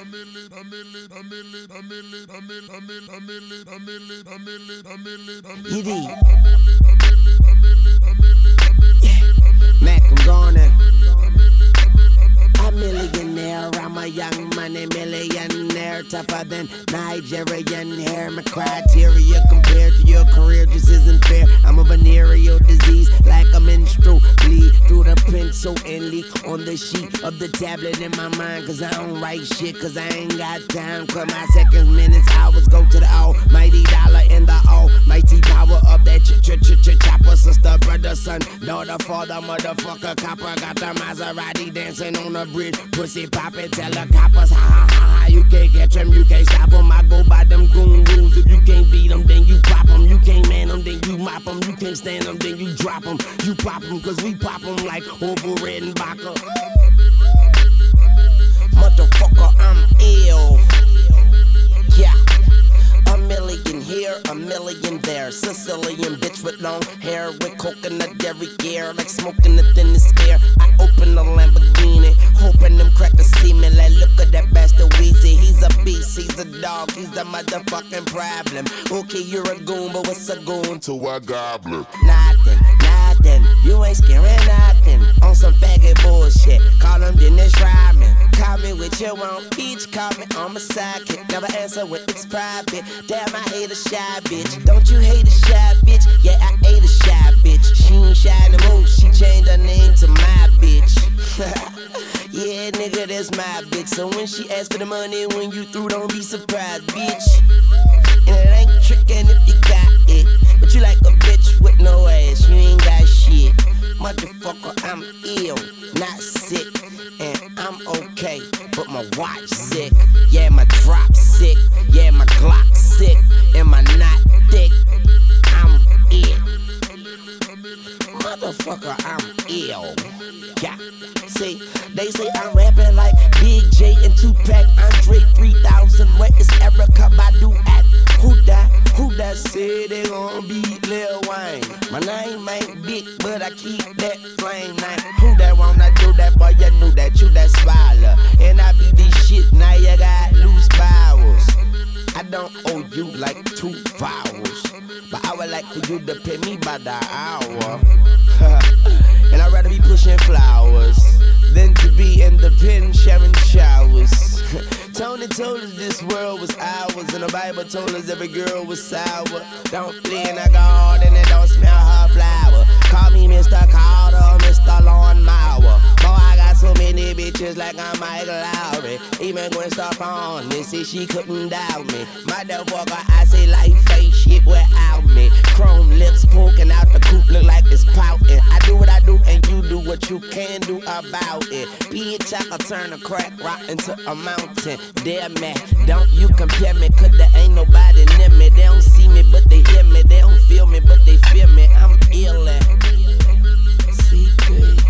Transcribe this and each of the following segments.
Mac, I'm gonna. A millionaire, I'm a young money millionaire, tougher than Nigerian hair. My criteria compared to your career just isn't fair. I'm a venereal disease, like a menstrual bleed through the pencil and leak on the sheet of the tablet in my mind. Cause I don't write shit, cause I ain't got time. Cause my seconds, minutes, hours go to the almighty dollar and the almighty power of that chopper. Sister, brother, son, daughter, father, motherfucker, copper. Got the Maserati dancing on the bridge, pussy poppin', tell the coppers, ha ha ha ha. You can't catch them, you can't stop them. I go by them goon rules. If you can't beat them, then you pop them. You can't man them, then you mop them. You can't stand them, then you drop them. You pop them, cause we pop them like Orville Redenbacher. Motherfucker, I'm ill. Yeah. A million here, a million there. Sicilian bitch with long hair, with coconut derriere, like smoking the thinnest air. I open the Lamborghini, hoping them crackers see me. Like, look at that bastard Weezy. He's a beast, he's a dog, he's a motherfucking problem. Okay, you're a goon, but what's a goon to a goblin? Nothing, nothing, you ain't scaring nothing. On some faggot bullshit, call him Dennis Rodman. Call me with your own peach, call me on my sidekick. Never answer when it's private. Damn, I hate a shy bitch. Don't you hate a shy bitch? Yeah, I hate a shy bitch. She ain't shy no more, she changed her name to my bitch. Yeah, nigga, that's my bitch. So when she asks for the money, when you through, don't be surprised, bitch. And it ain't trickin' if you got it, but you like a bitch with no ass, you ain't got shit. Motherfucker, I'm ill, not sick, and I'm okay, but my watch sick. Yeah, my drop sick, yeah, my Glock sick, and my knot thick. I'm ill. Motherfucker, I'm ill. Yeah, see, they say I'm rapping like Big J and Tupac, Andre 3000. Where is Erykah Badu at? Who that said they gon' beat Lil Wayne? My name ain't big, but I keep that flame name. Who that wanna do that, boy? You knew that, you that swallow. And I be this shit, now you got loose bowels. I don't owe you like 2 vowels, but I would like for you to pay me by the hour. And I'd rather be pushing flowers than to be in the pen sharing showers. Tony told us this world was ours, and the Bible told us every girl was sour. Don't play in the garden and don't smell her flower. Call me Mr. Carter or Mr. Lawnmower. Boy, I got so many bitches like I'm Michael Lowry. Even Gwen Stefani said she couldn't doubt me. Motherfucker, I say life ain't shit without me. Chrome lips poking out the coop, look like it's pouting. I do what I do and you do what you can do about it. Bitch, I can turn a crack rock into a mountain. Damn man, don't you compare me, cause there ain't nobody near me. They don't see me, but they hear me. They don't feel me, but they feel me. I'm ill at secret.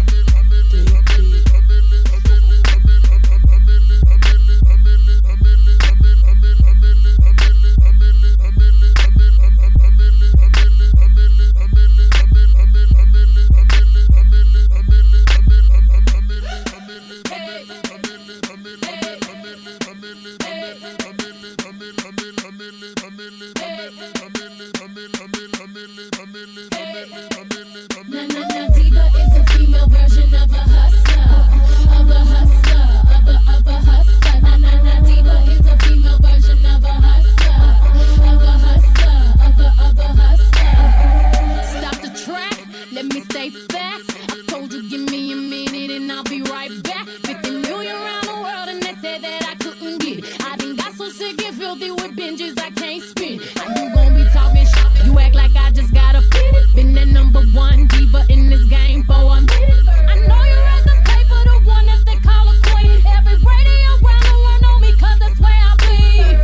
Diva is a female version of a hustler, of a hustler, of a hustler. Diva is a female version of a hustler, of a hustler, of a hustler. Stop the track, let me stay fast. I told you give me a minute and I'll be right back. 50 million around the world and they said that I couldn't get it. I done got so sick and filthy with binges I can't spin. And you gon' be talking shit, you act like I just got a fit. Been the #1 diva in this game for a minute. I know you read the paper, the one that they call a queen. Every radio around the world know me cause that's where I bleed.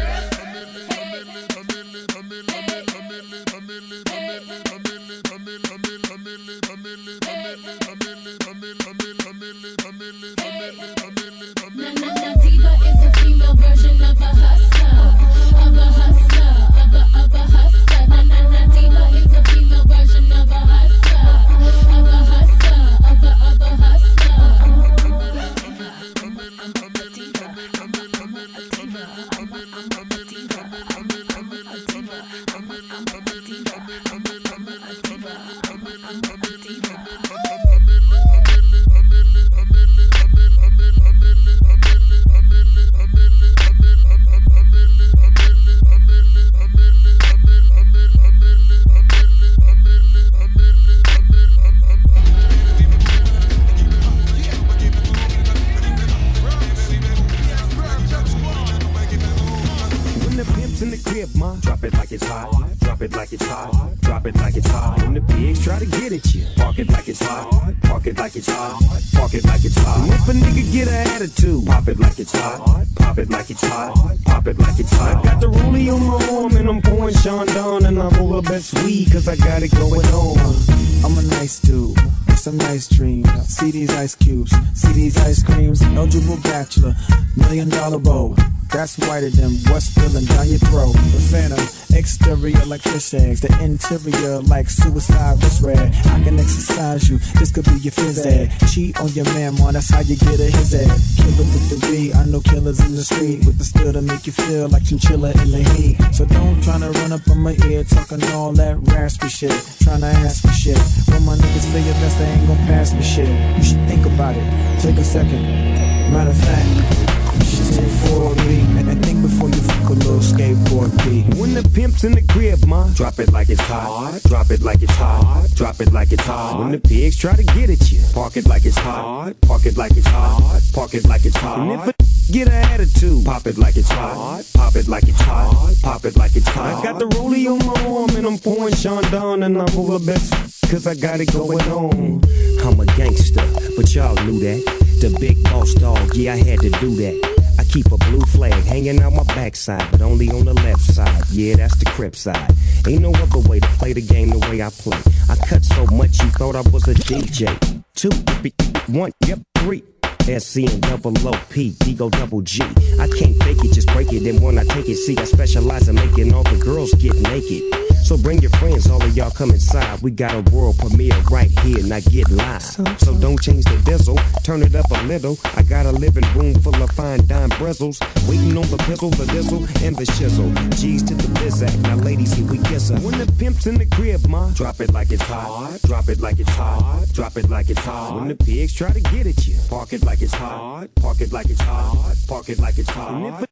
Now diva is a female version of a hustler, of a hustler, of a hustler. Now diva is a female version of a hustler, of a hustler, of a hustler. I'm a diva. like it's hot. Drop it like it's hot. When the pigs try to get at you, park it like it's hot. Park it like it's hot. Park it like it's hot. And if a nigga get an attitude, pop it like it's hot. Pop it like it's hot. Pop it like it's hot. I got the rollie on my arm and I'm pouring Sean Don and I roll up best weed cause I got it going on. I'm a nice dude, some nice dreams. See these ice cubes, see these ice creams. Eligible bachelor, $1 million bowl. That's whiter than what's spilling down your throat. The phantom, exterior like fish eggs. The interior like suicide wrist red. I can exercise you, this could be your phys ed. Cheat on your man, man, that's how you get a his head. Killer with the B, I know killers in the street. With the steel to make you feel like chinchilla in the heat. So don't tryna run up on my ear, talking all that raspy shit. Tryna ask me shit. When my niggas feel your best, they ain't gon' pass me shit. You should think about it, take a second. Matter of fact, shit for me, and think before you fuck a little skateboard P. When the pimp's in the crib, ma, drop it like it's hot. Drop it like it's hot. Drop it like it's hot. When the pigs try to get at you, park it like it's hot. Park it like it's hot. Park it like it's hot. And if a get an attitude, pop it like it's hot. Pop it like it's hot. Pop it like it's hot. I got the rollie on my arm and I'm pouring Sean Don and I'm over best cause I got it going on. I'm a gangster, but y'all knew that. The big boss dog, yeah, I had to do that. I keep a blue flag hanging out my backside, but only on the left side. Yeah, that's the Crip side. Ain't no other way to play the game the way I play. I cut so much you thought I was a DJ. 2, 1, yep, 3. SC and double OP, Ego double G. I can't fake it, just break it. Then when I take it, see, I specialize in making all the girls get naked. So bring your friends, all of y'all come inside. We got a world premiere right here, now get live. So don't change the diesel, turn it up a little. I got a living room full of fine dime bristles. Waiting on the pizzle, the dizzle, and the shizzle. G's to the bizac, now ladies, here we kiss her. When the pimp's in the crib, ma, drop it like it's hot. Drop it like it's hot. Drop it like it's hot. When the pigs try to get at you, park it like it's hot. Park it like it's hot. Park it like it's hot. And if